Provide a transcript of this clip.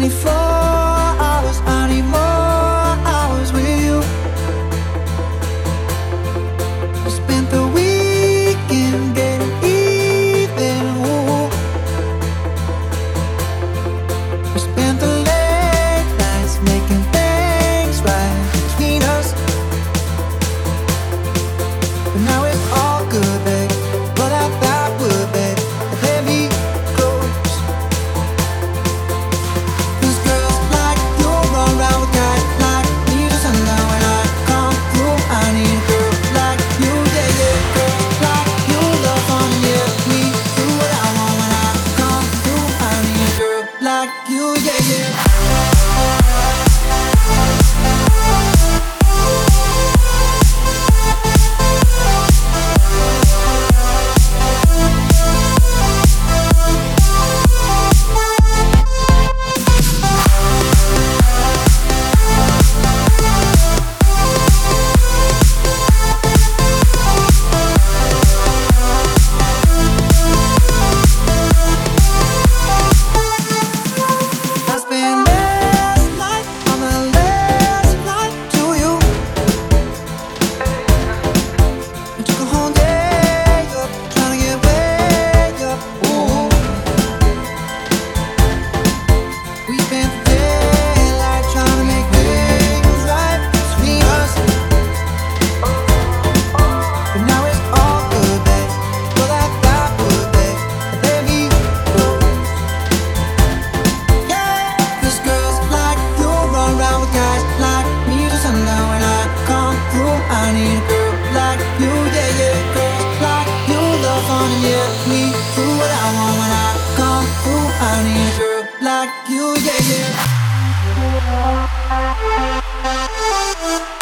24 hours, I need more hours with you. We spent the weekend getting even. Ooh. We spent the late nights making things right between us. But now it's all good, babe. But I thought would, babe. Let me close. 'Cause girls like you run around with guys like me. Just know when I come through, I need a girl like you, yeah, yeah. Girls like you love fun, yeah. Me do what I want when I come through. I need a girl like you, yeah, yeah. I spent last night on the last flight to you. I took a whole day up, trying to get way up. Ooh. We spent the daylight trying to make things right between us. But now it's all good, babe. Well, I thought would, babe. Let me close. Yeah, 'cause girls like you run around with guys like me. Just know when I come through, I need a girl like you, yeah, yeah. Girls like you love fun, and yeah, me do what I want when I come through. I need a girl like you, yeah, yeah.